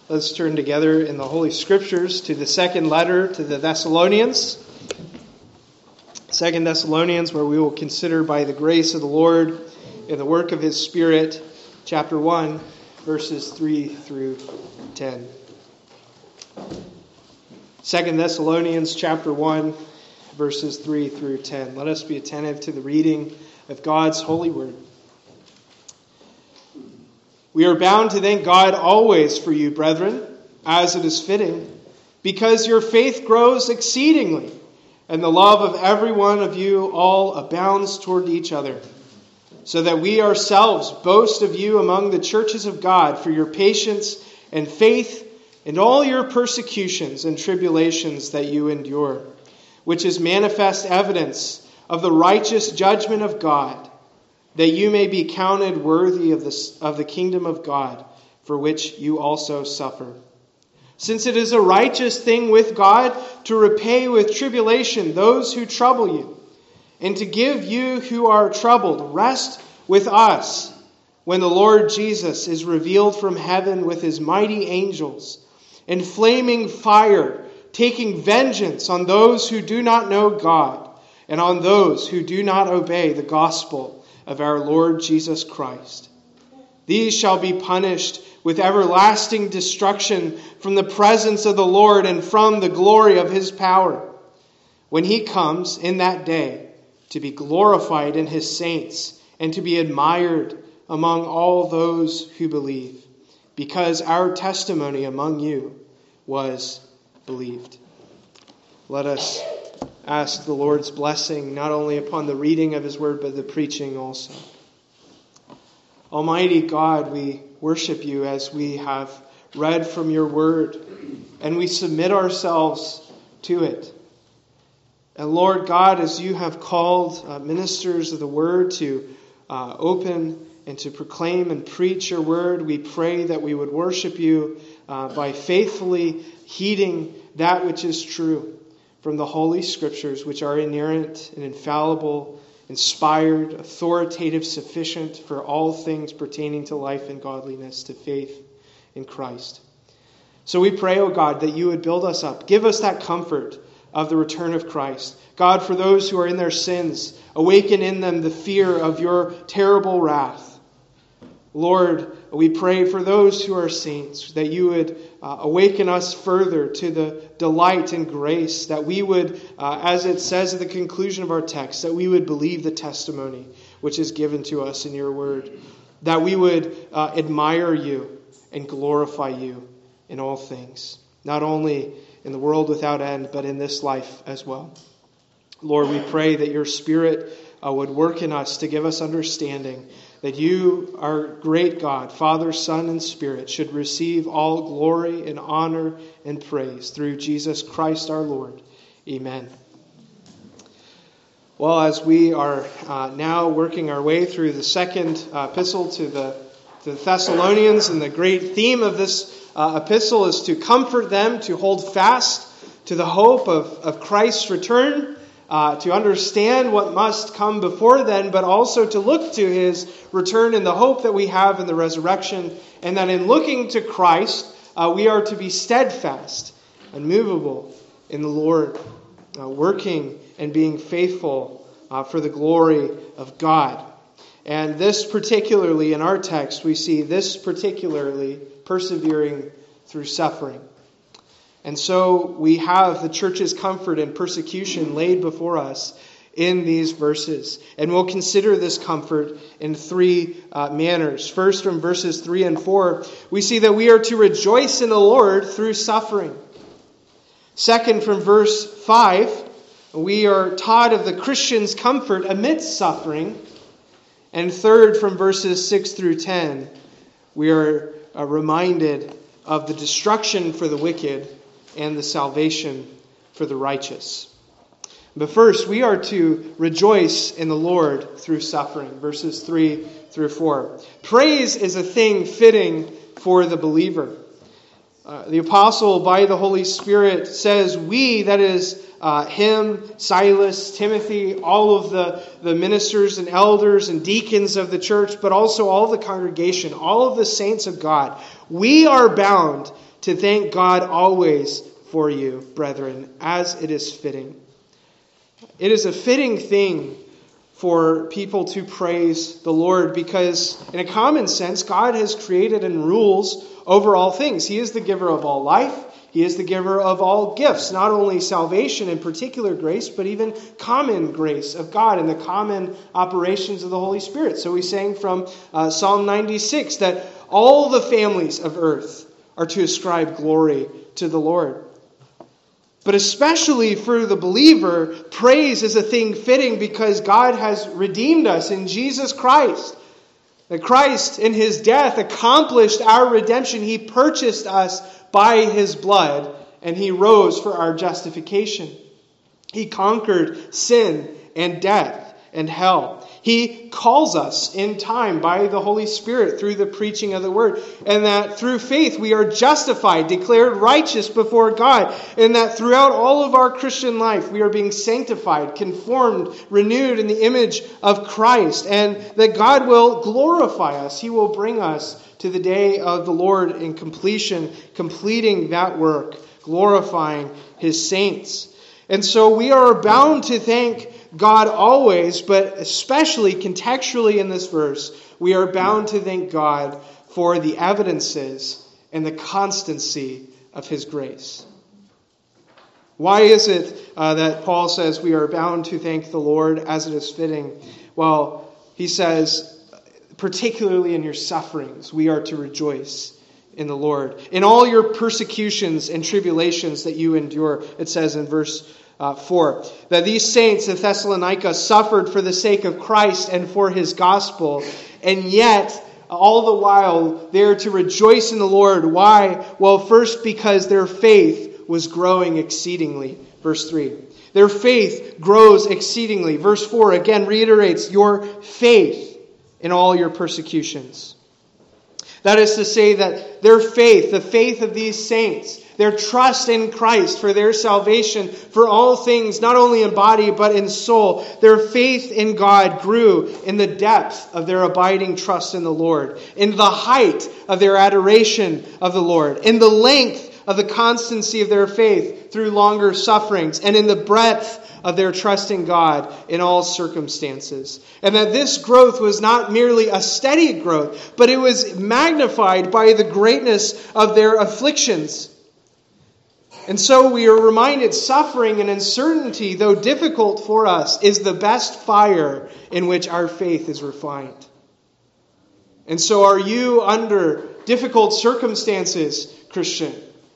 Let's turn together in the Holy Scriptures to the second letter to the Thessalonians. 2 Thessalonians, where we will consider by the grace of the Lord and the work of His Spirit, chapter 1, verses 3 through 10. 2 Thessalonians chapter 1, verses 3 through 10. Let us be attentive to the reading of God's holy word. We are bound to thank God always for you, brethren, as it is fitting, because your faith grows exceedingly, and the love of every one of you all abounds toward each other, so that we ourselves boast of you among the churches of God for your patience and faith and all your persecutions and tribulations that you endure, which is manifest evidence of the righteous judgment of God, that you may be counted worthy of the kingdom of God, for which you also suffer. Since it is a righteous thing with God to repay with tribulation those who trouble you, and to give you who are troubled rest with us, when the Lord Jesus is revealed from heaven with his mighty angels, in flaming fire, taking vengeance on those who do not know God, and on those who do not obey the gospel of our Lord Jesus Christ. These shall be punished with everlasting destruction from the presence of the Lord and from the glory of his power, when he comes in that day to be glorified in his saints and to be admired among all those who believe, because our testimony among you was believed. Let us ask the Lord's blessing not only upon the reading of his word, but the preaching also. Almighty God, we worship you as we have read from your word, and we submit ourselves to it. And Lord God, as you have called ministers of the word to open and to proclaim and preach your word, we pray that we would worship you by faithfully heeding that which is true from the Holy Scriptures, which are inerrant and infallible, inspired, authoritative, sufficient for all things pertaining to life and godliness, to faith in Christ. So we pray, O God, that you would build us up. Give us that comfort of the return of Christ. God, for those who are in their sins, awaken in them the fear of your terrible wrath. Lord, we pray for those who are saints, that you would awaken us further to the delight and grace, that we would, as it says at the conclusion of our text, that we would believe the testimony which is given to us in your word, that we would admire you and glorify you in all things, not only in the world without end, but in this life as well. Lord, we pray that your Spirit would work in us to give us understanding, that you, our great God, Father, Son, and Spirit, should receive all glory and honor and praise through Jesus Christ our Lord. Amen. Well, as we are now working our way through the second epistle to the Thessalonians, and the great theme of this epistle is to comfort them, to hold fast to the hope of Christ's return, to understand what must come before then, but also to look to his return in the hope that we have in the resurrection, and that in looking to Christ, we are to be steadfast, unmovable in the Lord, working and being faithful for the glory of God. And this particularly, in our text, we see this particularly persevering through suffering. And so we have the church's comfort in persecution laid before us in these verses. And we'll consider this comfort in three manners. First, from verses 3 and 4, we see that we are to rejoice in the Lord through suffering. Second, from verse 5, we are taught of the Christian's comfort amidst suffering. And third, from verses 6 through 10, we are reminded of the destruction for the wicked and the salvation for the righteous. But first, we are to rejoice in the Lord through suffering. Verses 3 through 4. Praise is a thing fitting for the believer. The apostle, by the Holy Spirit, says we, that is him, Silas, Timothy, all of the ministers and elders and deacons of the church, but also all the congregation, all of the saints of God, we are bound to to thank God always for you, brethren, as it is fitting. It is a fitting thing for people to praise the Lord because, in a common sense, God has created and rules over all things. He is the giver of all life. He is the giver of all gifts, not only salvation and particular grace, but even common grace of God and the common operations of the Holy Spirit. So we sang from Psalm 96 that all the families of earth are to ascribe glory to the Lord. But especially for the believer, praise is a thing fitting because God has redeemed us in Jesus Christ. That Christ, in his death, accomplished our redemption. He purchased us by his blood, and he rose for our justification. He conquered sin and death and hell. He calls us in time by the Holy Spirit through the preaching of the Word, and that through faith we are justified, declared righteous before God, and that throughout all of our Christian life we are being sanctified, conformed, renewed in the image of Christ, and that God will glorify us. He will bring us to the day of the Lord in completion, completing that work, glorifying his saints. And so we are bound to thank God always, but especially contextually in this verse, we are bound to thank God for the evidences and the constancy of his grace. Why is it that Paul says we are bound to thank the Lord as it is fitting? Well, he says, particularly in your sufferings, we are to rejoice in the Lord. In all your persecutions and tribulations that you endure, it says in verse 4, that these saints in Thessalonica suffered for the sake of Christ and for his gospel, and yet all the while they are to rejoice in the Lord. Why? Well, first because their faith was growing exceedingly. Verse 3. Their faith grows exceedingly. Verse 4 again reiterates your faith in all your persecutions. That is to say that their faith, the faith of these saints, their trust in Christ for their salvation, for all things, not only in body but in soul, their faith in God grew in the depth of their abiding trust in the Lord, in the height of their adoration of the Lord, in the length of the constancy of their faith through longer sufferings, and in the breadth of their trust in God in all circumstances. And that this growth was not merely a steady growth, but it was magnified by the greatness of their afflictions. And so we are reminded suffering and uncertainty, though difficult for us, is the best fire in which our faith is refined. And so are you under difficult circumstances, Christian?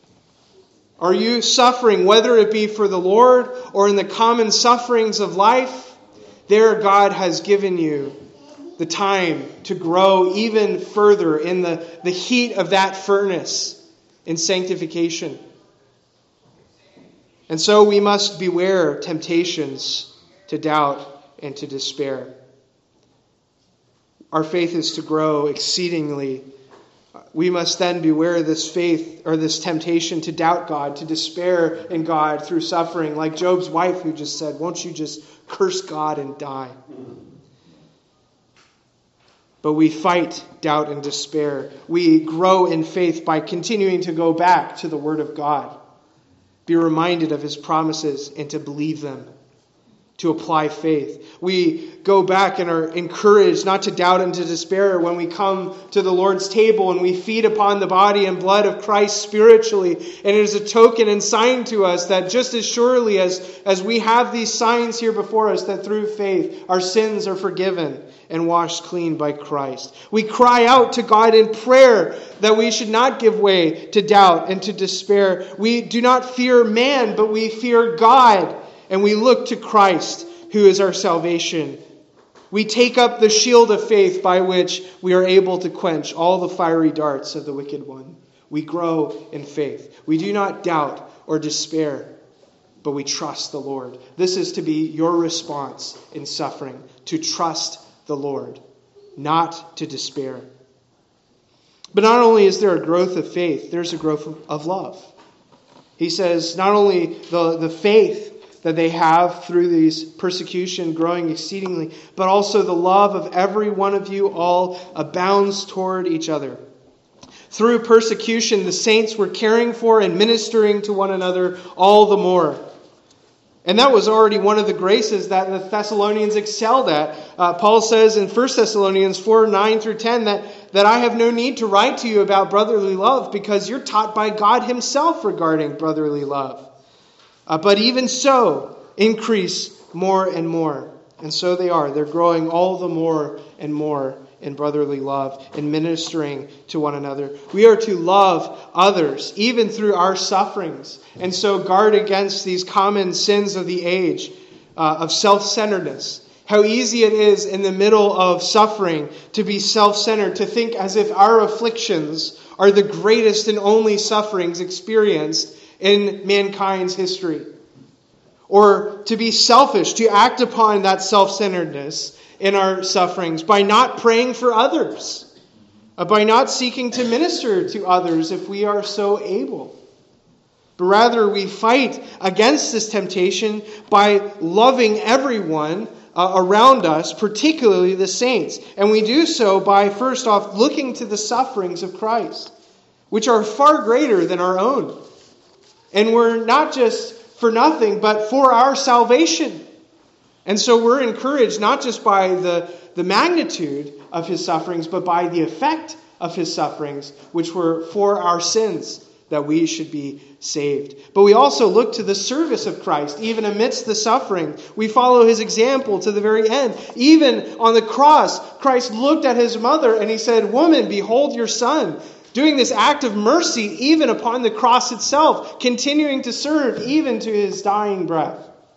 Are you suffering, whether it be for the Lord or in the common sufferings of life? There God has given you the time to grow even further in the heat of that furnace in sanctification. And so we must beware temptations to doubt and to despair. Our faith is to grow exceedingly. We must then beware this faith or this temptation to doubt God, to despair in God through suffering, like Job's wife who just said, "Won't you just curse God and die?" But we fight doubt and despair. We grow in faith by continuing to go back to the Word of God, be reminded of his promises and to believe them, to apply faith. We go back and are encouraged not to doubt and to despair when we come to the Lord's table and we feed upon the body and blood of Christ spiritually. And it is a token and sign to us that just as surely as we have these signs here before us, that through faith our sins are forgiven and washed clean by Christ. We cry out to God in prayer that we should not give way to doubt and to despair. We do not fear man, but we fear God. And we look to Christ, who is our salvation. We take up the shield of faith by which we are able to quench all the fiery darts of the wicked one. We grow in faith. We do not doubt or despair, but we trust the Lord. This is to be your response in suffering, to trust the Lord, not to despair. But not only is there a growth of faith, there's a growth of love. He says not only the faith that they have through these persecution growing exceedingly, but also the love of every one of you all abounds toward each other. Through persecution, the saints were caring for and ministering to one another all the more. And that was already one of the graces that the Thessalonians excelled at. Paul says in 1 Thessalonians 4, 9 through 10, that I have no need to write to you about brotherly love because you're taught by God himself regarding brotherly love. But even so, increase more and more. And so they are. They're growing all the more and more in brotherly love, in ministering to one another. We are to love others, even through our sufferings, and so guard against these common sins of the age, of self-centeredness. How easy it is in the middle of suffering to be self-centered, to think as if our afflictions are the greatest and only sufferings experienced in mankind's history. Or to be selfish, to act upon that self-centeredness in our sufferings by not praying for others, by not seeking to minister to others if we are so able. But rather we fight against this temptation by loving everyone around us, particularly the saints. And we do so by, first off, looking to the sufferings of Christ, which are far greater than our own. And we're not just for nothing, but for our salvation. And so we're encouraged not just by the magnitude of his sufferings, but by the effect of his sufferings, which were for our sins, that we should be saved. But we also look to the service of Christ, even amidst the suffering. We follow his example to the very end. Even on the cross, Christ looked at his mother and he said, "Woman, behold your son." Doing this act of mercy even upon the cross itself, continuing to serve even to his dying breath.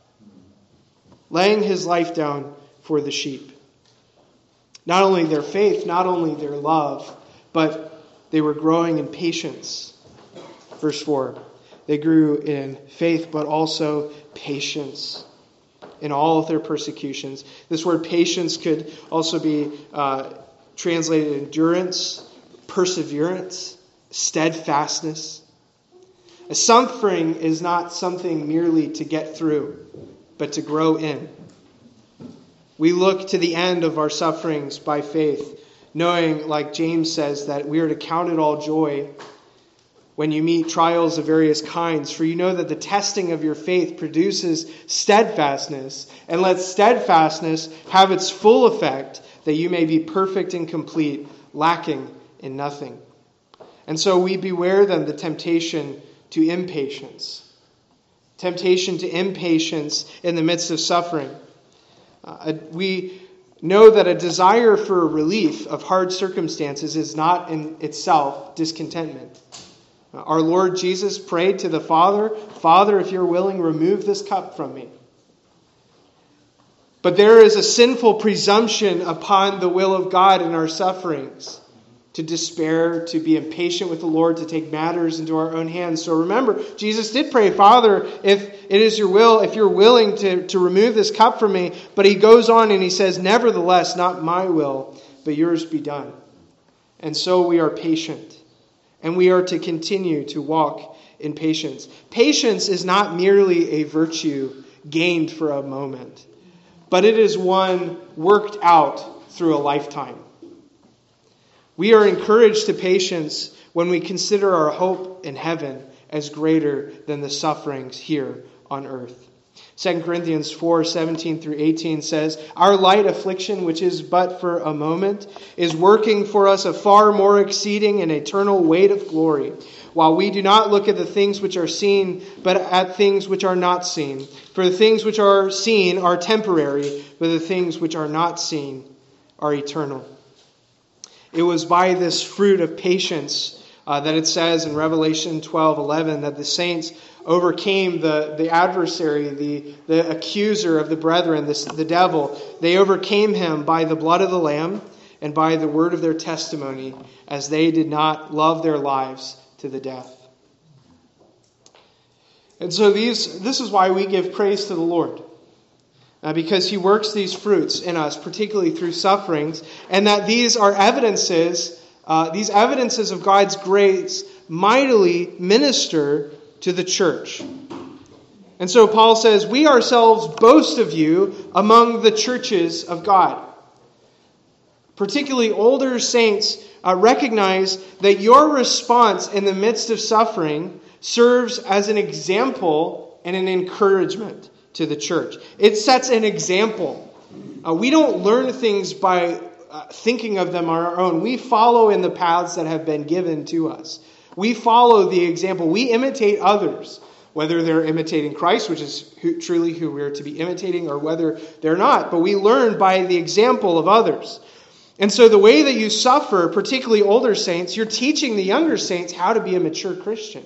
Laying his life down for the sheep. Not only their faith, not only their love, but they were growing in patience. Verse 4, they grew in faith, but also patience in all of their persecutions. This word patience could also be translated endurance, perseverance, steadfastness. A suffering is not something merely to get through, but to grow in. We look to the end of our sufferings by faith, knowing, like James says, that we are to count it all joy when you meet trials of various kinds, for you know that the testing of your faith produces steadfastness, and let steadfastness have its full effect, that you may be perfect and complete, lacking in nothing. And so we beware then the temptation to impatience. Temptation to impatience in the midst of suffering. We know that a desire for relief of hard circumstances is not in itself discontentment. Our Lord Jesus prayed to the Father, "Father, if you're willing, remove this cup from me." But there is a sinful presumption upon the will of God in our sufferings, to despair, to be impatient with the Lord, to take matters into our own hands. So remember, Jesus did pray, "Father, if it is your will, if you're willing to remove this cup from me." But he goes on and he says, "Nevertheless, not my will, but yours be done." And so we are patient. And we are to continue to walk in patience. Patience is not merely a virtue gained for a moment, but it is one worked out through a lifetime. We are encouraged to patience when we consider our hope in heaven as greater than the sufferings here on earth. 2 Corinthians 4:17 through 18 says, "Our light affliction, which is but for a moment, is working for us a far more exceeding and eternal weight of glory, while we do not look at the things which are seen, but at things which are not seen. For the things which are seen are temporary, but the things which are not seen are eternal." It was by this fruit of patience that it says in Revelation 12:11 that the saints overcame the adversary, the accuser of the brethren, the devil. They overcame him by the blood of the Lamb and by the word of their testimony, as they did not love their lives to the death. And so this is why we give praise to the Lord. Because he works these fruits in us, particularly through sufferings, and that these are evidences of God's grace mightily minister to the church. And so Paul says, "We ourselves boast of you among the churches of God." particularly older saints, recognize that your response in the midst of suffering serves as an example and an encouragement to the church. It sets an example. We don't learn things by thinking of them on our own. We follow in the paths that have been given to us. We follow the example. We imitate others, whether they're imitating Christ, which is truly who we're to be imitating, or whether they're not. But we learn by the example of others. And so the way that you suffer, particularly older saints, you're teaching the younger saints how to be a mature Christian.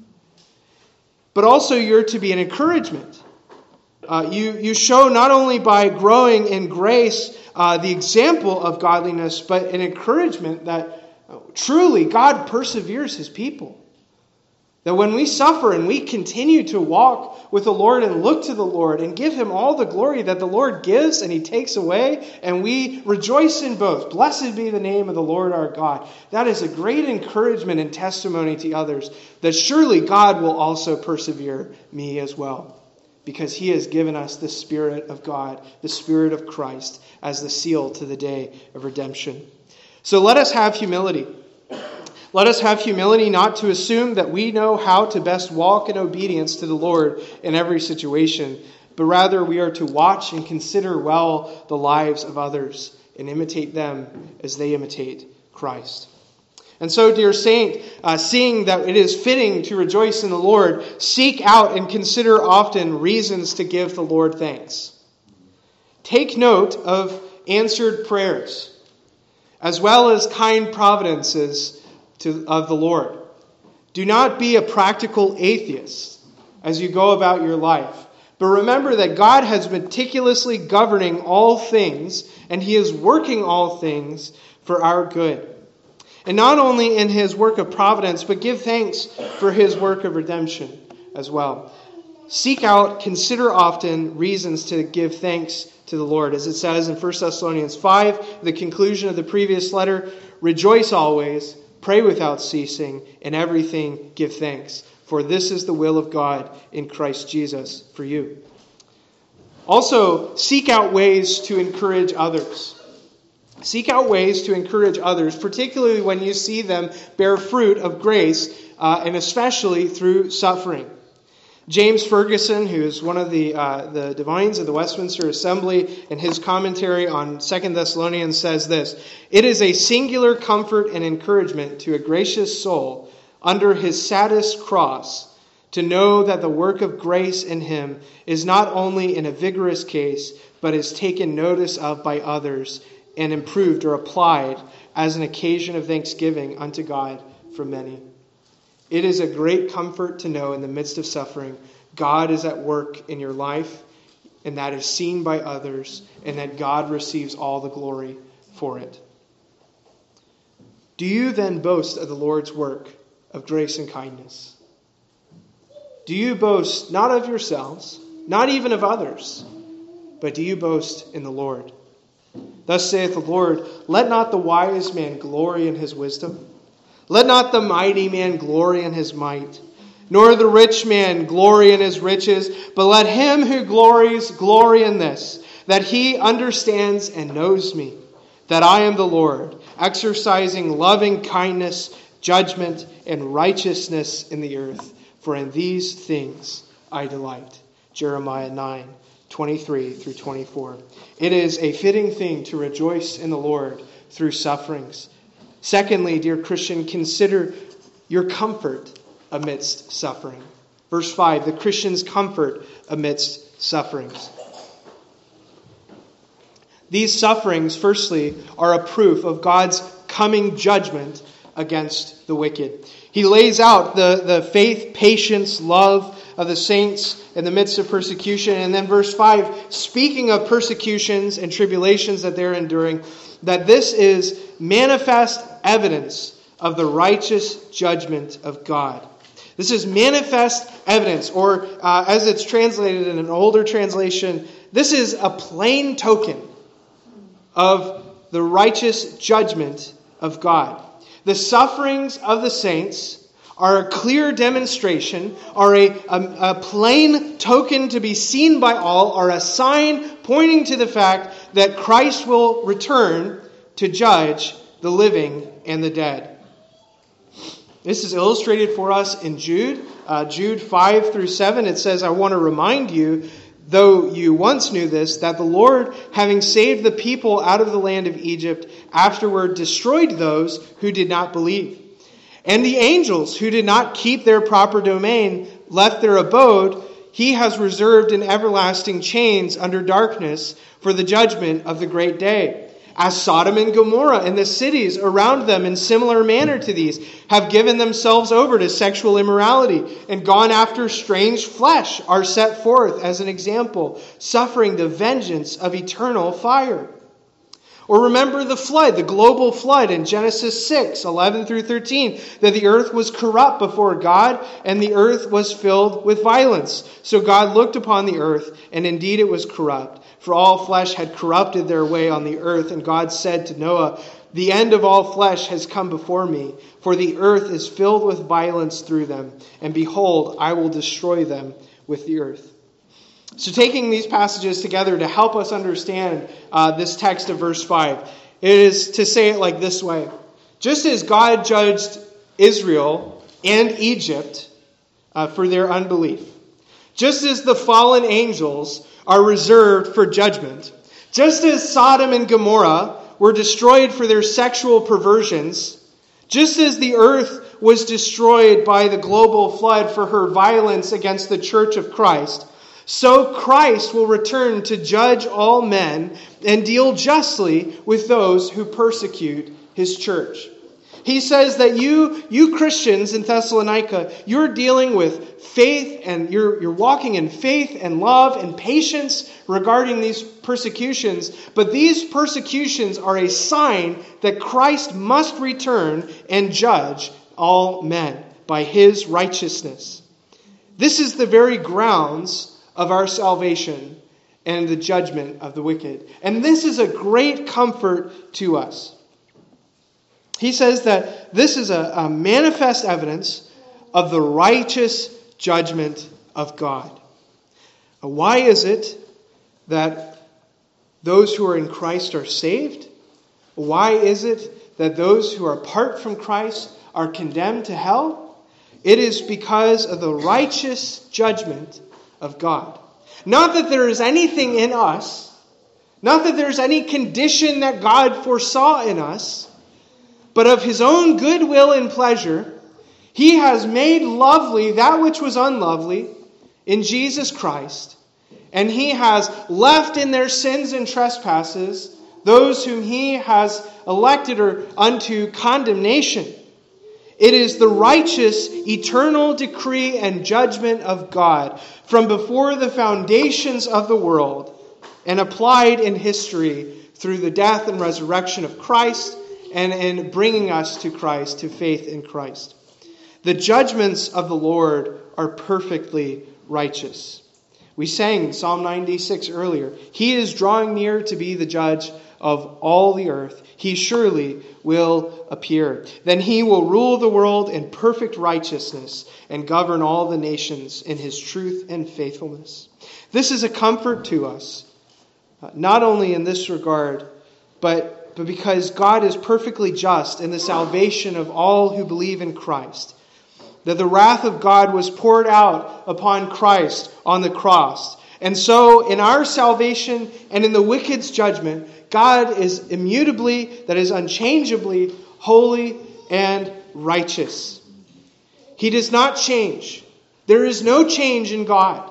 But also you're to be an encouragement. You show not only by growing in grace the example of godliness, but an encouragement that truly God perseveres his people. That when we suffer and we continue to walk with the Lord and look to the Lord and give him all the glory that the Lord gives and he takes away, and we rejoice in both. Blessed be the name of the Lord our God. That is a great encouragement and testimony to others that surely God will also persevere me as well, because he has given us the Spirit of God, the Spirit of Christ, as the seal to the day of redemption. So let us have humility. Let us have humility not to assume that we know how to best walk in obedience to the Lord in every situation, but rather we are to watch and consider well the lives of others and imitate them as they imitate Christ. And so, dear saint, seeing that it is fitting to rejoice in the Lord, seek out and consider often reasons to give the Lord thanks. Take note of answered prayers, as well as kind providences of the Lord. Do not be a practical atheist as you go about your life, but remember that God has meticulously governing all things, and he is working all things for our good. And not only in his work of providence, but give thanks for his work of redemption as well. Seek out, consider often reasons to give thanks to the Lord. As it says in 1 Thessalonians 5, the conclusion of the previous letter, rejoice always, pray without ceasing, in everything give thanks, for this is the will of God in Christ Jesus for you. Also, seek out ways to encourage others. Seek out ways to encourage others, particularly when you see them bear fruit of grace, and especially through suffering. James Ferguson, who is one of the divines of the Westminster Assembly, in his commentary on 2 Thessalonians says this: "It is a singular comfort and encouragement to a gracious soul under his saddest cross to know that the work of grace in him is not only in a vigorous case, but is taken notice of by others and improved or applied as an occasion of thanksgiving unto God for many." It is a great comfort to know in the midst of suffering, God is at work in your life, and that is seen by others, and that God receives all the glory for it. Do you then boast of the Lord's work of grace and kindness? Do you boast not of yourselves, not even of others, but do you boast in the Lord? Thus saith the Lord, let not the wise man glory in his wisdom, let not the mighty man glory in his might, nor the rich man glory in his riches, but let him who glories glory in this, that he understands and knows me, that I am the Lord, exercising loving kindness, judgment, and righteousness in the earth. For in these things I delight. Jeremiah 9:23 through 24. It is a fitting thing to rejoice in the Lord through sufferings. Secondly, dear Christian, consider your comfort amidst suffering. Verse 5, the Christian's comfort amidst sufferings. These sufferings, firstly, are a proof of God's coming judgment against the wicked. He lays out the faith, patience, love of the saints in the midst of persecution. And then verse 5, speaking of persecutions and tribulations that they're enduring, that this is manifest evidence of the righteous judgment of God. This is manifest evidence, or as it's translated in an older translation, this is a plain token of the righteous judgment of God. The sufferings of the saints are a clear demonstration, are a plain token to be seen by all, are a sign pointing to the fact that Christ will return to judge the living and the dead. This is illustrated for us in Jude. Jude 5 through 7, it says, I want to remind you, though you once knew this, that the Lord, having saved the people out of the land of Egypt, afterward destroyed those who did not believe. And the angels who did not keep their proper domain left their abode. He has reserved in everlasting chains under darkness for the judgment of the great day. As Sodom and Gomorrah and the cities around them in similar manner to these have given themselves over to sexual immorality and gone after strange flesh, are set forth as an example, suffering the vengeance of eternal fire. Or remember the flood, the global flood in Genesis 6, 11 through 13, that the earth was corrupt before God and the earth was filled with violence. So God looked upon the earth, and indeed it was corrupt, for all flesh had corrupted their way on the earth. And God said to Noah, the end of all flesh has come before me, for the earth is filled with violence through them. And behold, I will destroy them with the earth. So taking these passages together to help us understand this text of verse 5, it is to say it like this way. Just as God judged Israel and Egypt for their unbelief, just as the fallen angels are reserved for judgment, just as Sodom and Gomorrah were destroyed for their sexual perversions, just as the earth was destroyed by the global flood for her violence against the church of Christ, so Christ will return to judge all men and deal justly with those who persecute his church. He says that you Christians in Thessalonica, you're dealing with faith and you're walking in faith and love and patience regarding these persecutions. But these persecutions are a sign that Christ must return and judge all men by his righteousness. This is the very grounds of our salvation and the judgment of the wicked. And this is a great comfort to us. He says that this is a manifest evidence of the righteous judgment of God. Why is it that those who are in Christ are saved? Why is it that those who are apart from Christ are condemned to hell? It is because of the righteous judgment of God. Not that there is anything in us, not that there's any condition that God foresaw in us, but of his own goodwill and pleasure, he has made lovely that which was unlovely in Jesus Christ, and he has left in their sins and trespasses those whom he has elected or unto condemnation. It is the righteous, eternal decree and judgment of God from before the foundations of the world and applied in history through the death and resurrection of Christ and in bringing us to Christ, to faith in Christ. The judgments of the Lord are perfectly righteous. We sang Psalm 96 earlier. He is drawing near to be the judge of all the earth. He surely will appear. Then he will rule the world in perfect righteousness and govern all the nations in his truth and faithfulness. This is a comfort to us, not only in this regard, but because God is perfectly just in the salvation of all who believe in Christ. That the wrath of God was poured out upon Christ on the cross. And so in our salvation and in the wicked's judgment, God is immutably, that is unchangeably, holy and righteous. He does not change. There is no change in God.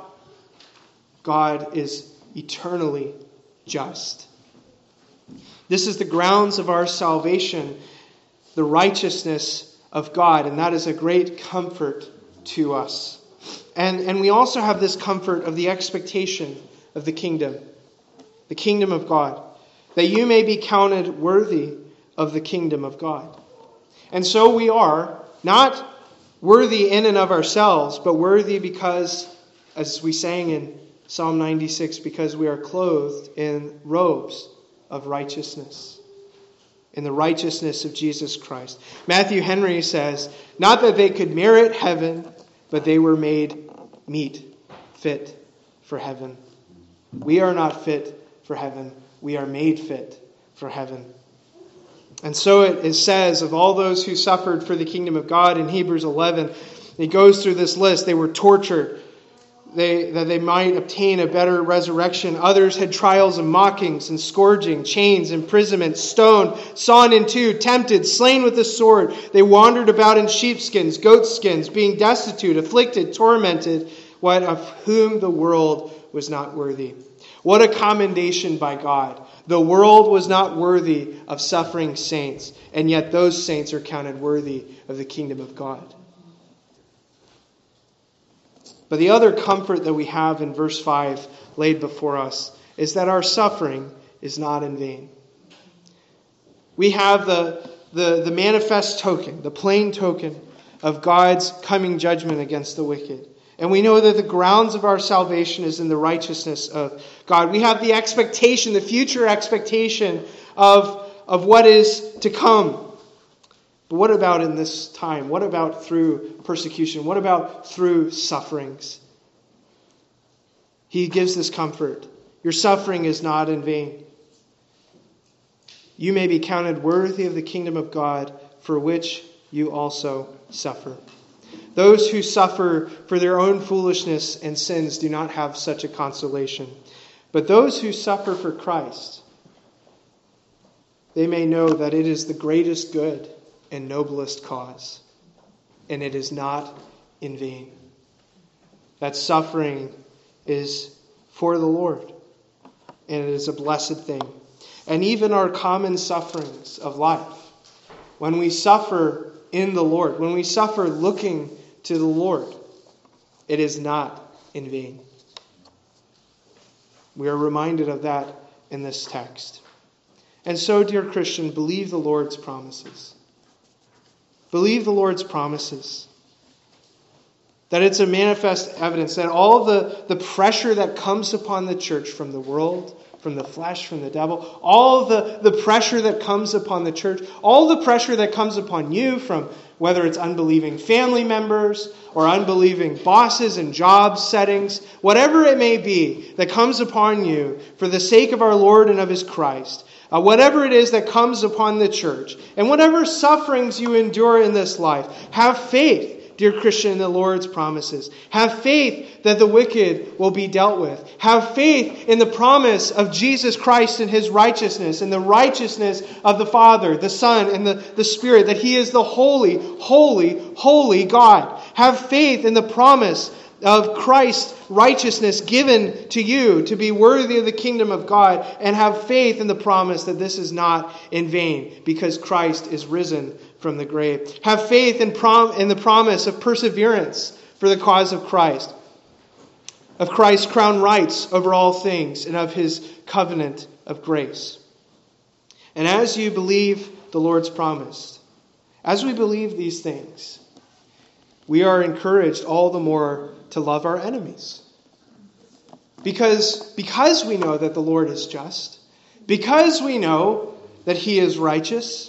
God is eternally just. This is the grounds of our salvation, the righteousness of God, and that is a great comfort to us. And we also have this comfort of the expectation of the kingdom of God, that you may be counted worthy of the kingdom of God. And so we are not worthy in and of ourselves, but worthy because, as we sang in Psalm 96, because we are clothed in robes of righteousness, in the righteousness of Jesus Christ. Matthew Henry says, not that they could merit heaven, but they were made meet, fit for heaven. We are not fit for heaven. We are made fit for heaven. And so it says of all those who suffered for the kingdom of God in Hebrews 11, it goes through this list. They were tortured that they might obtain a better resurrection. Others had trials and mockings and scourging, chains, imprisonment, stoned, sawn in two, tempted, slain with the sword. They wandered about in sheepskins, goatskins, being destitute, afflicted, tormented, what of whom the world was not worthy. What a commendation by God. The world was not worthy of suffering saints, and yet those saints are counted worthy of the kingdom of God. But the other comfort that we have in verse 5 laid before us is that our suffering is not in vain. We have the manifest token, the plain token of God's coming judgment against the wicked. And we know that the grounds of our salvation is in the righteousness of God. We have the expectation, the future expectation of what is to come. But what about in this time? What about through persecution? What about through sufferings? He gives this comfort. Your suffering is not in vain. You may be counted worthy of the kingdom of God, for which you also suffer. Those who suffer for their own foolishness and sins do not have such a consolation. But those who suffer for Christ, they may know that it is the greatest good and noblest cause, and it is not in vain. That suffering is for the Lord, and it is a blessed thing. And even our common sufferings of life, when we suffer in the Lord, when we suffer looking to the Lord, it is not in vain. We are reminded of that in this text. And so, dear Christian, believe the Lord's promises. Believe the Lord's promises. That it's a manifest evidence that all the pressure that comes upon the church from the world, from the flesh, from the devil, all the pressure that comes upon the church, all the pressure that comes upon you from whether it's unbelieving family members or unbelieving bosses and job settings, whatever it may be that comes upon you for the sake of our Lord and of His Christ, whatever it is that comes upon the church, and whatever sufferings you endure in this life, have faith, dear Christian, in the Lord's promises. Have faith that the wicked will be dealt with. Have faith in the promise of Jesus Christ and His righteousness, and the righteousness of the Father, the Son, and the Spirit, that He is the holy, holy, holy God. Have faith in the promise of Christ's righteousness given to you to be worthy of the kingdom of God, and have faith in the promise that this is not in vain because Christ is risen from the grave. Have faith in the promise of perseverance for the cause of Christ, of Christ's crown rights over all things, and of His covenant of grace. And as you believe the Lord's promise, as we believe these things, we are encouraged all the more to love our enemies. Because we know that the Lord is just, because we know that He is righteous,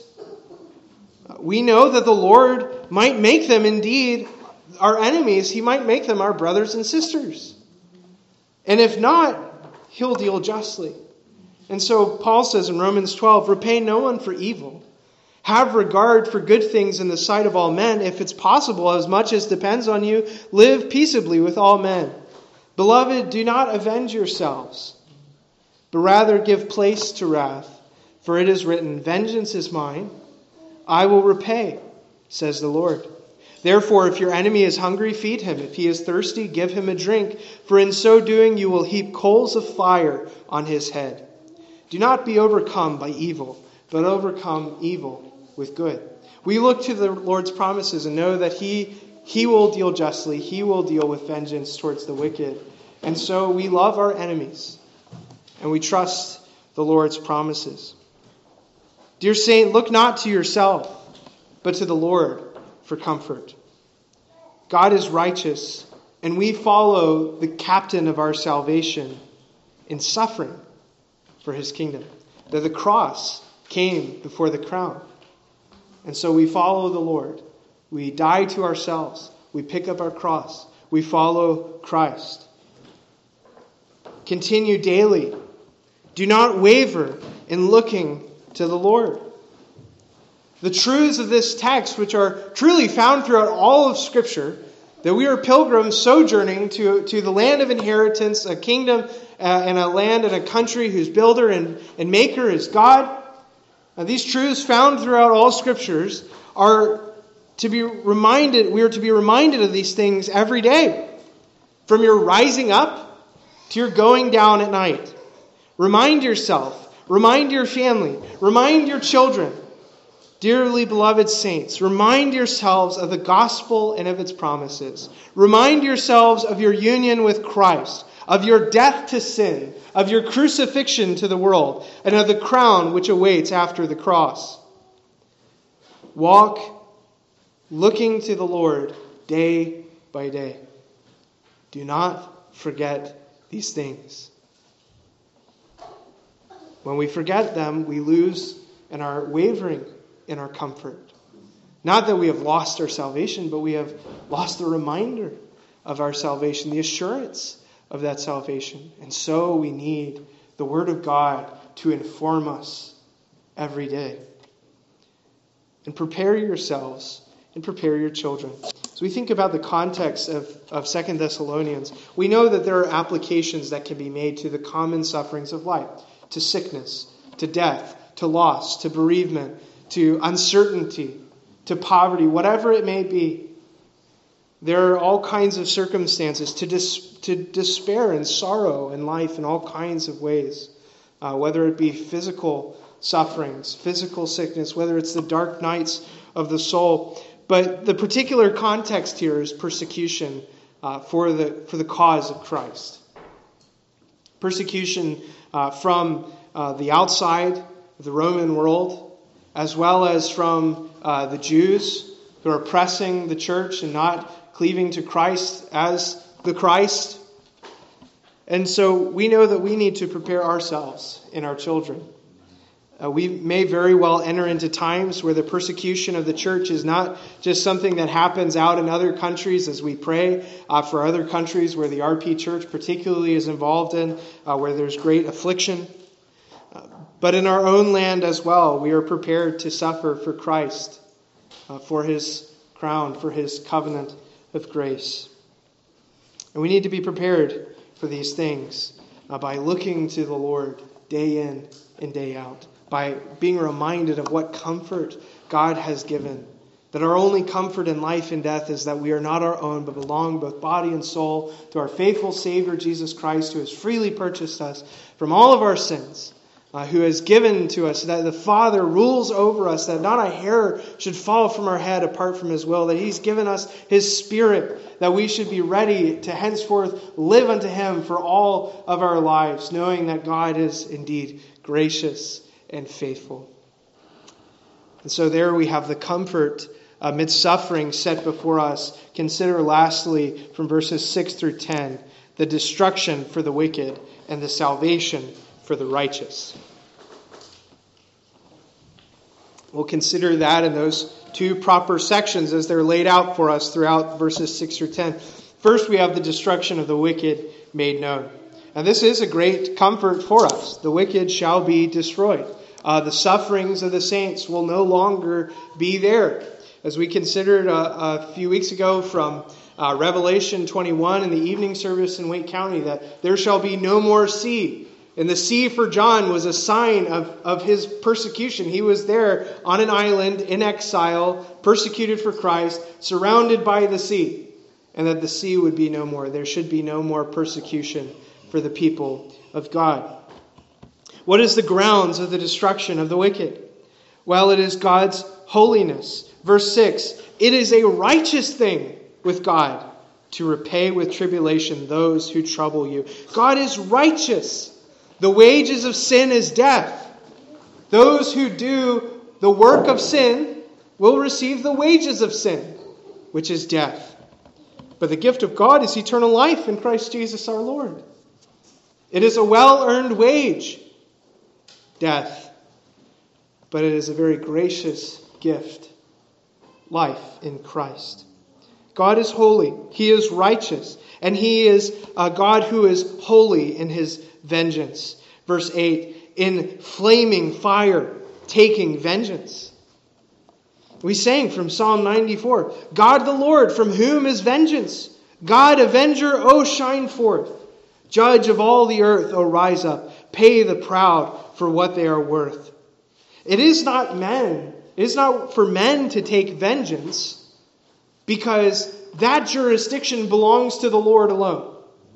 we know that the Lord might make them indeed our enemies. He might make them our brothers and sisters. And if not, He'll deal justly. And so Paul says in Romans 12, repay no one for evil. Have regard for good things in the sight of all men. If it's possible, as much as depends on you, live peaceably with all men. Beloved, do not avenge yourselves, but rather give place to wrath. For it is written, vengeance is mine, I will repay, says the Lord. Therefore, if your enemy is hungry, feed him. If he is thirsty, give him a drink. For in so doing, you will heap coals of fire on his head. Do not be overcome by evil, but overcome evil with good. We look to the Lord's promises and know that He will deal justly. He will deal with vengeance towards the wicked. And so we love our enemies, and we trust the Lord's promises. Dear saint, look not to yourself, but to the Lord for comfort. God is righteous, and we follow the captain of our salvation in suffering for His kingdom. That the cross came before the crown. And so we follow the Lord. We die to ourselves. We pick up our cross. We follow Christ. Continue daily. Do not waver in looking to the Lord. the truths of this text, which are truly found throughout all of Scripture, that we are pilgrims sojourning to the land of inheritance, a kingdom and a land and a country whose builder and maker is God. These truths found throughout all Scriptures are to be reminded, we are to be reminded of these things every day. From your rising up to your going down at night. Remind yourself, remind your family, remind your children. Dearly beloved saints, remind yourselves of the gospel and of its promises. Remind yourselves of your union with Christ, of your death to sin, of your crucifixion to the world, and of the crown which awaits after the cross. Walk looking to the Lord day by day. Do not forget these things. When we forget them, we lose and are wavering in our comfort. Not that we have lost our salvation, but we have lost the reminder of our salvation, the assurance of that salvation. And so we need the Word of God to inform us every day. And prepare yourselves and prepare your children. As we think about the context of 2 Thessalonians, we know that there are applications that can be made to the common sufferings of life, to sickness, to death, to loss, to bereavement, to uncertainty, to poverty, whatever it may be. There are all kinds of circumstances to despair and sorrow in life in all kinds of ways, whether it be physical sufferings, physical sickness, whether it's the dark nights of the soul. But the particular context here is persecution for the cause of Christ. Persecution from the outside of the Roman world, as well as from the Jews who are oppressing the church and not cleaving to Christ as the Christ. And so we know that we need to prepare ourselves and our children. We may very well enter into times where the persecution of the church is not just something that happens out in other countries as we pray for other countries where the RP Church particularly is involved in, where there's great affliction. But in our own land as well, we are prepared to suffer for Christ, for His crown, for His covenant of grace. And we need to be prepared for these things by looking to the Lord day in and day out, by being reminded of what comfort God has given, that our only comfort in life and death is that we are not our own, but belong both body and soul to our faithful Savior, Jesus Christ, who has freely purchased us from all of our sins, who has given to us, that the Father rules over us, that not a hair should fall from our head apart from His will, that He's given us His Spirit, that we should be ready to henceforth live unto Him for all of our lives, knowing that God is indeed gracious and faithful. And so there we have the comfort amidst suffering set before us. Consider lastly from verses 6 through 10, the destruction for the wicked and the salvation for the righteous. We'll consider that in those two proper sections as they're laid out for us throughout verses 6 through 10. First, we have the destruction of the wicked made known. And this is a great comfort for us. The wicked shall be destroyed. The sufferings of the saints will no longer be there. As we considered a few weeks ago from Revelation 21 in the evening service in Wake County, that there shall be no more sea. And the sea for John was a sign of his persecution. He was there on an island in exile, persecuted for Christ, surrounded by the sea. And that the sea would be no more. There should be no more persecution for the people of God. What is the grounds of the destruction of the wicked? Well, it is God's holiness. Verse 6, it is a righteous thing with God to repay with tribulation those who trouble you. God is righteous. The wages of sin is death. Those who do the work of sin will receive the wages of sin, which is death. But the gift of God is eternal life in Christ Jesus our Lord. It is a well-earned wage, death, but it is a very gracious gift, life in Christ. God is holy, He is righteous, and He is a God who is holy in His vengeance. Verse 8, in flaming fire, taking vengeance. We sang from Psalm 94, God the Lord, from whom is vengeance? God, avenger, O shine forth. Judge of all the earth, O rise up. Pay the proud for what they are worth. It is not for men to take vengeance, because that jurisdiction belongs to the Lord alone.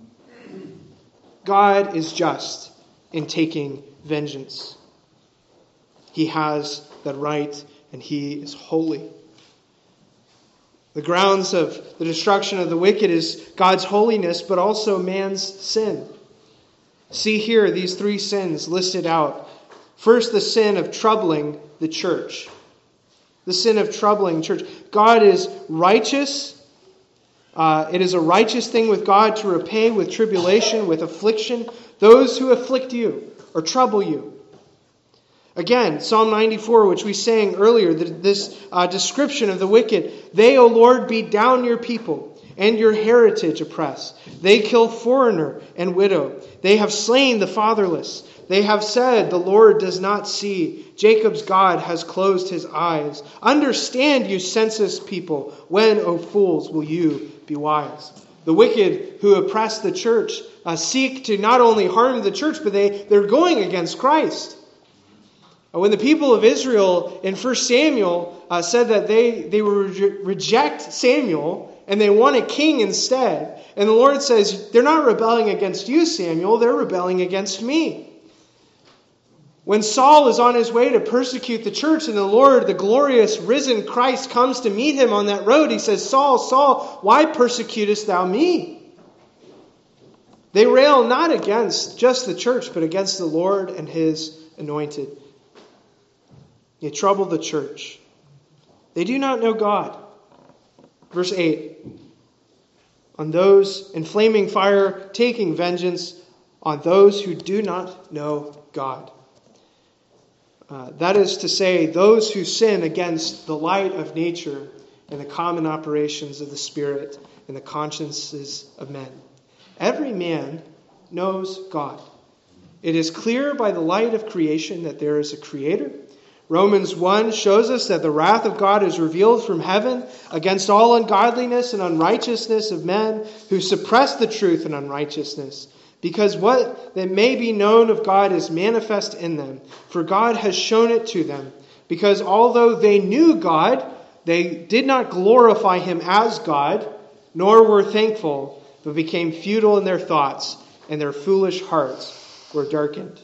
God is just in taking vengeance. He has that right, and He is holy. The grounds of the destruction of the wicked is God's holiness, but also man's sin. See here these three sins listed out. First, the sin of troubling the church. The sin of troubling church. God is righteous. It is a righteous thing with God to repay with tribulation, with affliction, those who afflict you or trouble you. Again, Psalm 94, which we sang earlier, this description of the wicked. They, O Lord, beat down your people, and your heritage oppress. They kill foreigner and widow. They have slain the fatherless. They have said, the Lord does not see. Jacob's God has closed his eyes. Understand, you senseless people. When, O fools, will you be wise? The wicked who oppress the church seek to not only harm the church, but they're going against Christ. When the people of Israel in 1 Samuel said that they would reject Samuel and they want a king instead, and the Lord says, they're not rebelling against you, Samuel, they're rebelling against me. When Saul is on his way to persecute the church and the Lord, the glorious risen Christ, comes to meet him on that road, he says, Saul, Saul, why persecutest thou me? They rail not against just the church, but against the Lord and His anointed. They trouble the church. They do not know God. Verse 8. On those in flaming fire taking vengeance on those who do not know God. That is to say, those who sin against the light of nature and the common operations of the Spirit and the consciences of men. Every man knows God. It is clear by the light of creation that there is a Creator. Romans 1 shows us that the wrath of God is revealed from heaven against all ungodliness and unrighteousness of men who suppress the truth in unrighteousness, because what that may be known of God is manifest in them, for God has shown it to them. Because although they knew God, they did not glorify Him as God, nor were thankful, but became futile in their thoughts, and their foolish hearts were darkened.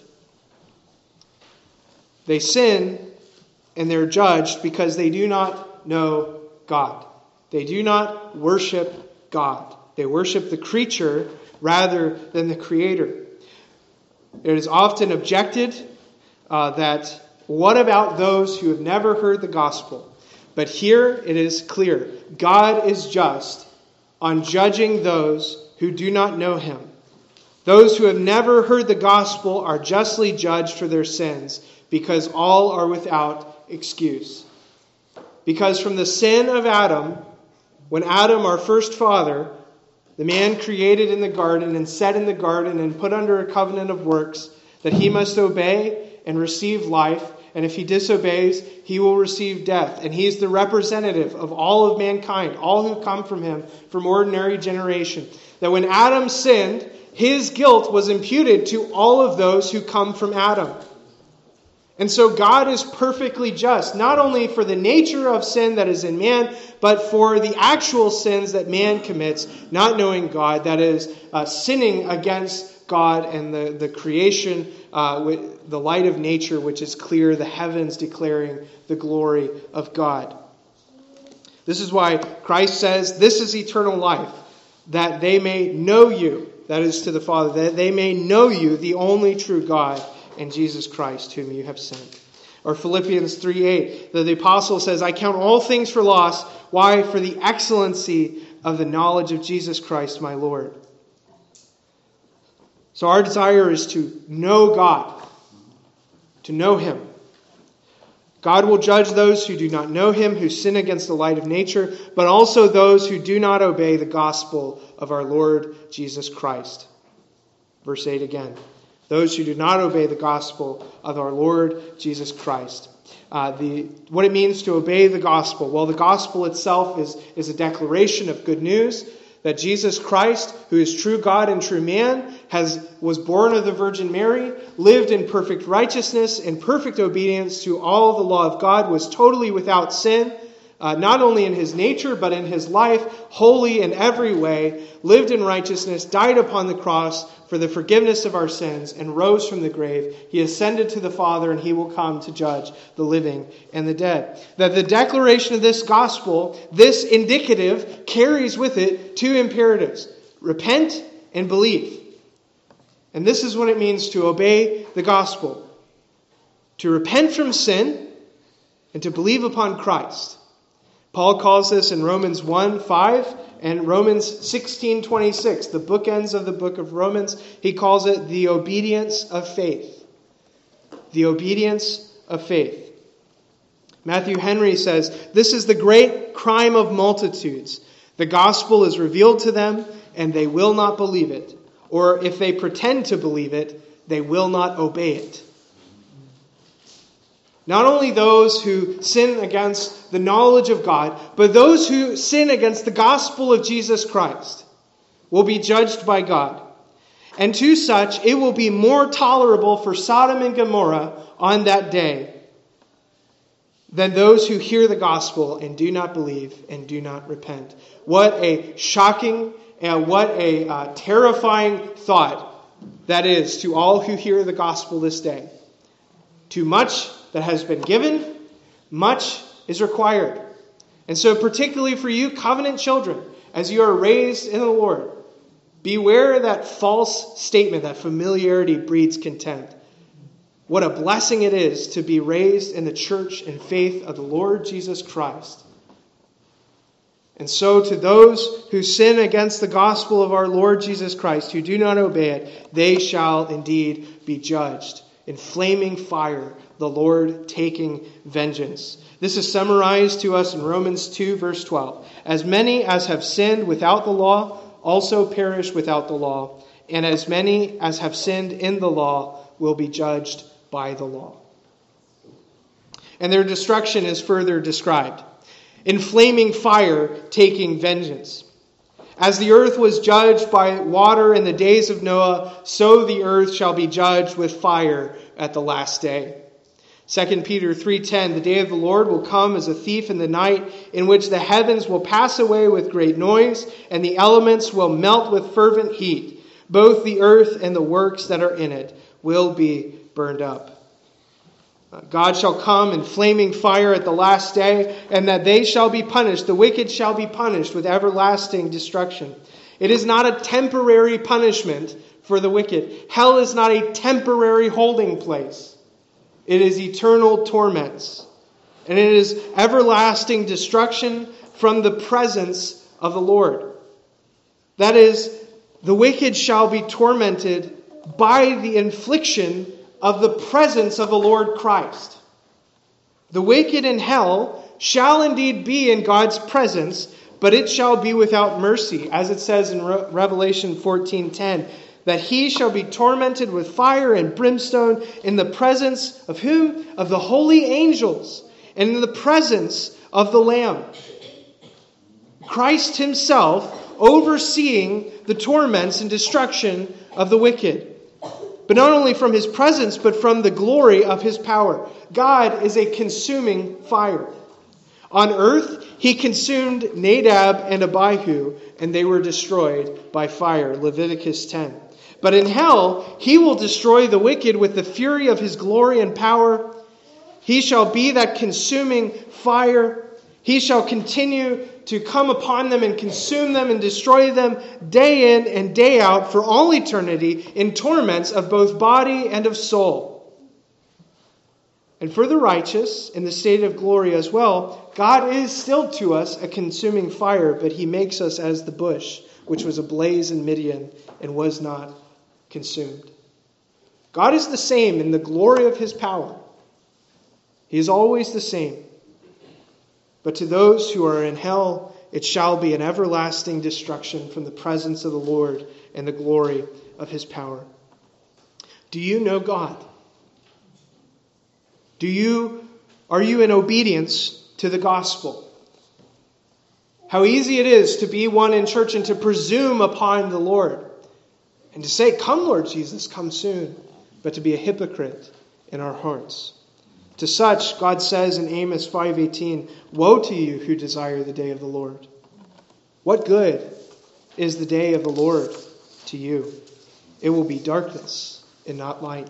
They sin and they're judged because they do not know God. They do not worship God. They worship the creature rather than the Creator. It is often objected that what about those who have never heard the gospel? But here it is clear. God is just on judging those who do not know Him. Those who have never heard the gospel are justly judged for their sins, because all are without excuse. Because from the sin of Adam, when Adam, our first father, the man created in the garden and set in the garden and put under a covenant of works, that he must obey and receive life, and if he disobeys, he will receive death. And he is the representative of all of mankind, all who come from him from ordinary generation. That when Adam sinned, his guilt was imputed to all of those who come from Adam. And so God is perfectly just, not only for the nature of sin that is in man, but for the actual sins that man commits, not knowing God, that is, sinning against God and the creation, the light of nature, which is clear, the heavens declaring the glory of God. This is why Christ says, this is eternal life, that they may know you, that is to the Father, that they may know you, the only true God, and Jesus Christ, whom you have sent. Or Philippians 3:8, the apostle says, I count all things for loss. Why? For the excellency of the knowledge of Jesus Christ, my Lord. So our desire is to know God, to know Him. God will judge those who do not know Him, who sin against the light of nature, but also those who do not obey the gospel of our Lord Jesus Christ. Verse 8 again. Those who do not obey the gospel of our Lord Jesus Christ. What it means to obey the gospel. Well, the gospel itself is a declaration of good news that Jesus Christ, who is true God and true man, was born of the Virgin Mary, lived in perfect righteousness and perfect obedience to all the law of God, was totally without sin, not only in his nature, but in his life, holy in every way, lived in righteousness, died upon the cross for the forgiveness of our sins, and rose from the grave. He ascended to the Father, and he will come to judge the living and the dead. That the declaration of this gospel, this indicative, carries with it two imperatives: repent and believe. And this is what it means to obey the gospel: to repent from sin and to believe upon Christ. Paul calls this in Romans 1:5 and Romans 16:26, the bookends of the book of Romans. He calls it the obedience of faith. The obedience of faith. Matthew Henry says, "This is the great crime of multitudes. The gospel is revealed to them, and they will not believe it. Or if they pretend to believe it, they will not obey it." Not only those who sin against the knowledge of God, but those who sin against the gospel of Jesus Christ will be judged by God. And to such, it will be more tolerable for Sodom and Gomorrah on that day than those who hear the gospel and do not believe and do not repent. What a shocking and what a terrifying thought that is to all who hear the gospel this day. Too much that has been given, much is required. And so particularly for you covenant children, as you are raised in the Lord, beware that false statement that familiarity breeds contempt. What a blessing it is to be raised in the church and faith of the Lord Jesus Christ. And so to those who sin against the gospel of our Lord Jesus Christ, who do not obey it, they shall indeed be judged in flaming fire, the Lord taking vengeance. This is summarized to us in Romans 2, verse 12. As many as have sinned without the law also perish without the law, and as many as have sinned in the law will be judged by the law. And their destruction is further described. In flaming fire taking vengeance. As the earth was judged by water in the days of Noah, so the earth shall be judged with fire at the last day. 2 Peter 3:10, the day of the Lord will come as a thief in the night, in which the heavens will pass away with great noise, and the elements will melt with fervent heat. Both the earth and the works that are in it will be burned up. God shall come in flaming fire at the last day, and that they shall be punished. The wicked shall be punished with everlasting destruction. It is not a temporary punishment for the wicked. Hell is not a temporary holding place. It is eternal torments. And it is everlasting destruction from the presence of the Lord. That is, the wicked shall be tormented by the infliction of the presence of the Lord Christ. The wicked in hell shall indeed be in God's presence, but it shall be without mercy, as it says in Revelation 14:10, that he shall be tormented with fire and brimstone in the presence of whom? Of the holy angels, and in the presence of the Lamb. Christ himself overseeing the torments and destruction of the wicked. But not only from his presence, but from the glory of his power. God is a consuming fire. On earth, he consumed Nadab and Abihu, and they were destroyed by fire. Leviticus 10. But in hell, he will destroy the wicked with the fury of his glory and power. He shall be that consuming fire. He shall continue to come upon them and consume them and destroy them day in and day out for all eternity in torments of both body and of soul. And for the righteous, in the state of glory as well, God is still to us a consuming fire, but he makes us as the bush, which was ablaze in Midian and was not consumed. God is the same in the glory of his power. He is always the same. But to those who are in hell, it shall be an everlasting destruction from the presence of the Lord and the glory of his power. Do you know God? Are you in obedience to the gospel? How easy it is to be one in church and to presume upon the Lord and to say, "Come, Lord Jesus, come soon," but to be a hypocrite in our hearts. To such, God says in Amos 5:18, "Woe to you who desire the day of the Lord. What good is the day of the Lord to you? It will be darkness and not light."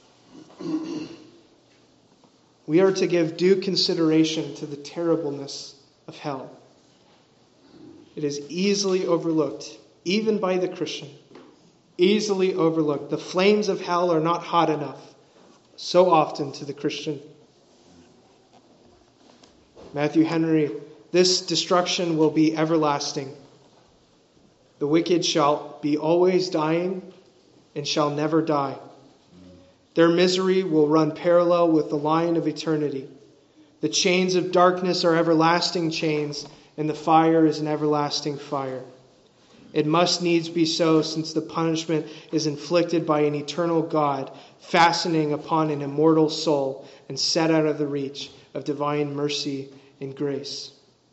We are to give due consideration to the terribleness of hell. It is easily overlooked, even by the Christian. Easily overlooked. The flames of hell are not hot enough, so often to the Christian. Matthew Henry, "This destruction will be everlasting. The wicked shall be always dying and shall never die. Their misery will run parallel with the line of eternity. The chains of darkness are everlasting chains, and the fire is an everlasting fire. It must needs be so, since the punishment is inflicted by an eternal God, fastening upon an immortal soul and set out of the reach of divine mercy and grace."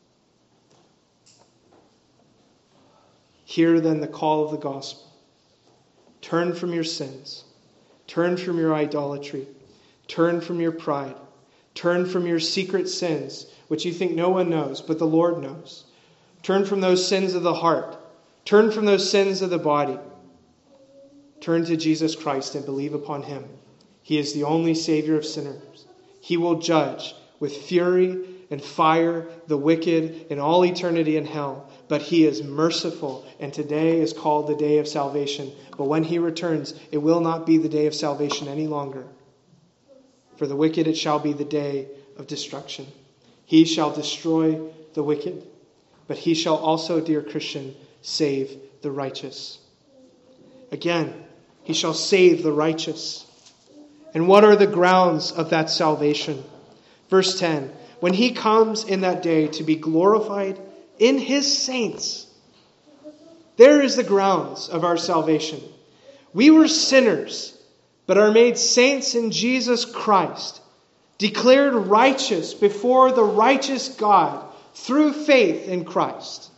Hear then the call of the gospel. Turn from your sins. Turn from your idolatry. Turn from your pride. Turn from your secret sins, which you think no one knows, but the Lord knows. Turn from those sins of the heart. Turn from those sins of the body. Turn to Jesus Christ and believe upon him. He is the only Savior of sinners. He will judge with fury and fire the wicked in all eternity in hell. But he is merciful, and today is called the day of salvation. But when he returns, it will not be the day of salvation any longer. For the wicked it shall be the day of destruction. He shall destroy the wicked, but he shall also, dear Christian, save the righteous. Again, he shall save the righteous. And what are the grounds of that salvation? Verse 10, "When he comes in that day to be glorified in his saints." There is the grounds of our salvation. We were sinners, but are made saints in Jesus Christ, declared righteous before the righteous God through faith in Christ.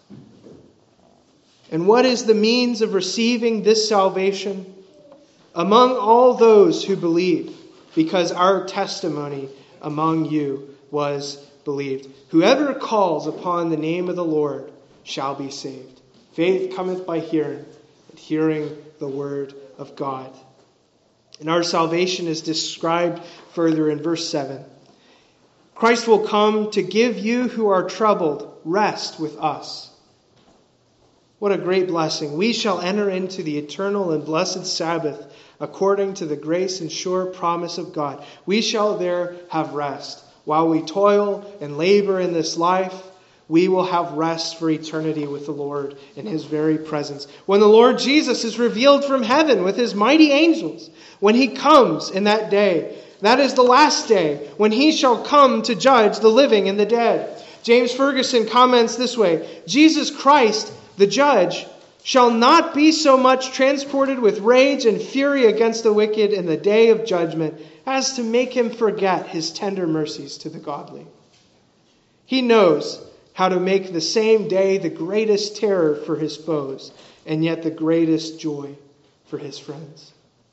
And what is the means of receiving this salvation? Among all those who believe, because our testimony among you was believed. Whoever calls upon the name of the Lord shall be saved. Faith cometh by hearing, and hearing the word of God. And our salvation is described further in verse 7. Christ will come to give you who are troubled rest with us. What a great blessing. We shall enter into the eternal and blessed Sabbath according to the grace and sure promise of God. We shall there have rest. While we toil and labor in this life, we will have rest for eternity with the Lord in his very presence. When the Lord Jesus is revealed from heaven with his mighty angels, when he comes in that day, that is the last day, when he shall come to judge the living and the dead. James Ferguson comments this way: Jesus Christ, the judge, shall not be so much transported with rage and fury against the wicked in the day of judgment as to make him forget his tender mercies to the godly. He knows how to make the same day the greatest terror for his foes, and yet the greatest joy for his friends.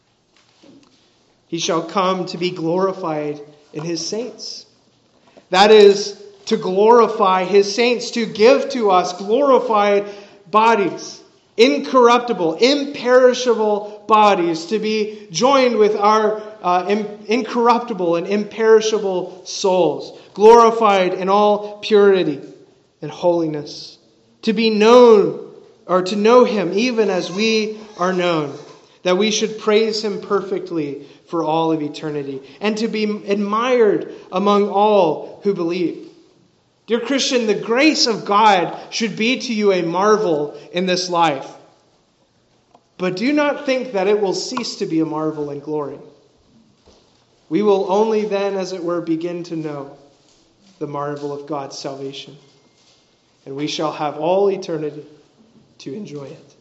He shall come to be glorified in his saints. That is, to glorify his saints, to give to us glorified bodies, incorruptible, imperishable bodies, to be joined with our incorruptible and imperishable souls, glorified in all purity and holiness, to be known, or to know him even as we are known, that we should praise him perfectly for all of eternity, and to be admired among all who believe. Dear Christian, the grace of God should be to you a marvel in this life. But do not think that it will cease to be a marvel in glory. We will only then, as it were, begin to know the marvel of God's salvation. And we shall have all eternity to enjoy it.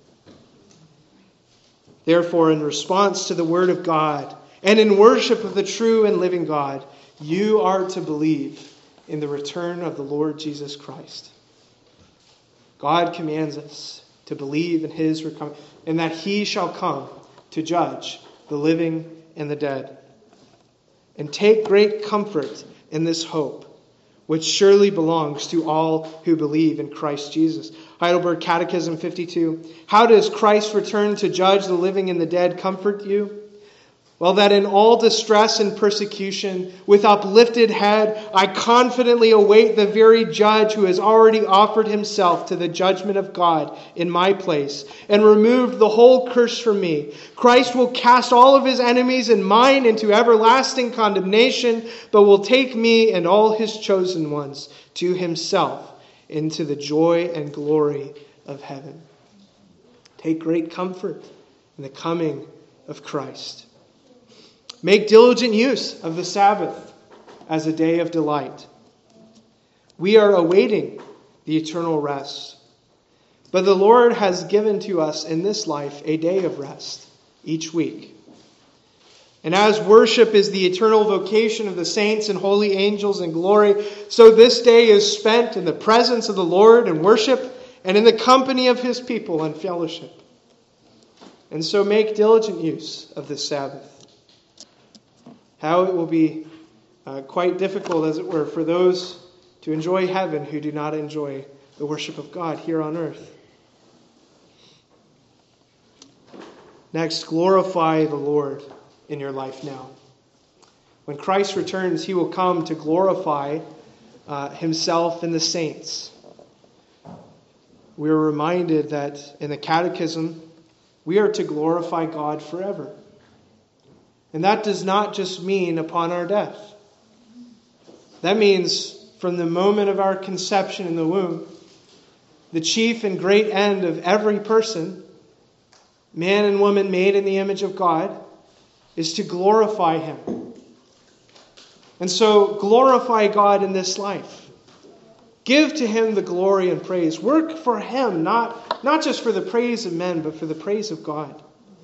Therefore, in response to the word of God, and in worship of the true and living God, You are to believe in the return of the Lord Jesus Christ. God commands us to believe in his return, and that he shall come to judge the living and the dead. And take great comfort in this hope, which surely belongs to all who believe in Christ Jesus. Heidelberg Catechism 52. How does Christ's return to judge the living and the dead comfort you? Well, that in all distress and persecution, with uplifted head, I confidently await the very judge who has already offered himself to the judgment of God in my place and removed the whole curse from me. Christ will cast all of his enemies and mine into everlasting condemnation, but will take me and all his chosen ones to himself into the joy and glory of heaven. Take great comfort in the coming of Christ. Make diligent use of the Sabbath as a day of delight. We are awaiting the eternal rest. But the Lord has given to us in this life a day of rest each week. And as worship is the eternal vocation of the saints and holy angels in glory, so this day is spent in the presence of the Lord in worship and in the company of his people in fellowship. And so make diligent use of this Sabbath. How it will be quite difficult, as it were, for those to enjoy heaven who do not enjoy the worship of God here on earth. Next, glorify the Lord in your life now. When Christ returns, he will come to glorify himself and the saints. We are reminded that in the Catechism, we are to glorify God forever. And that does not just mean upon our death. That means from the moment of our conception in the womb, the chief and great end of every person, man and woman made in the image of God, is to glorify him. And so glorify God in this life. Give to him the glory and praise. Work for him, not just for the praise of men, but for the praise of God.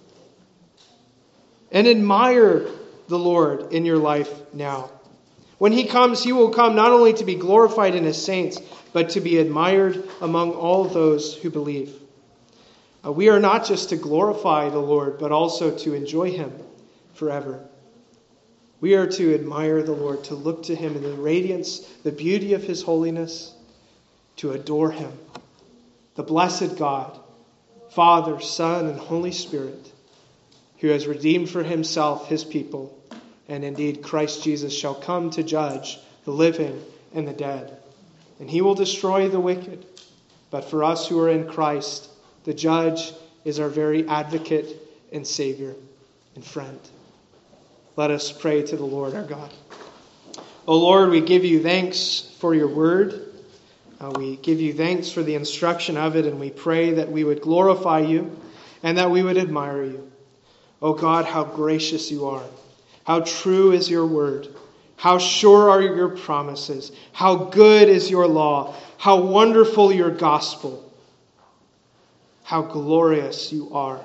And admire the Lord in your life now. When he comes, he will come not only to be glorified in his saints, but to be admired among all those who believe. We are not just to glorify the Lord, but also to enjoy him forever. We are to admire the Lord, to look to him in the radiance, the beauty of his holiness, to adore him, the blessed God, Father, Son, and Holy Spirit, who has redeemed for himself his people, and indeed Christ Jesus shall come to judge the living and the dead. And he will destroy the wicked. But for us who are in Christ, the judge is our very advocate and Savior and friend. Let us pray to the Lord our God. O Lord, we give you thanks for your word. We give you thanks for the instruction of it, and we pray that we would glorify you and that we would admire you. O God, how gracious you are. How true is your word. How sure are your promises. How good is your law. How wonderful your gospel. How glorious you are.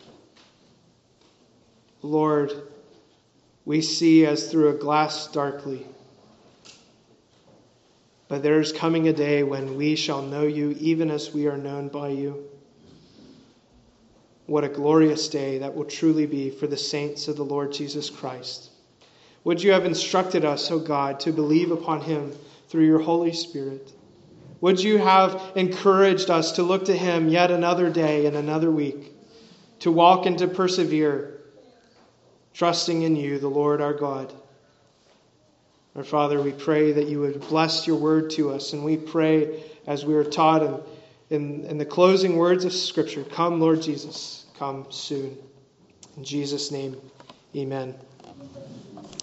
Lord, we see as through a glass darkly. But there is coming a day when we shall know you even as we are known by you. What a glorious day that will truly be for the saints of the Lord Jesus Christ. Would you have instructed us, O God, to believe upon him through your Holy Spirit? Would you have encouraged us to look to him yet another day and another week, to walk and to persevere, trusting in you, the Lord our God? Our Father, we pray that you would bless your word to us, and we pray as we are taught in the closing words of Scripture, come, Lord Jesus, come soon. In Jesus' name, amen.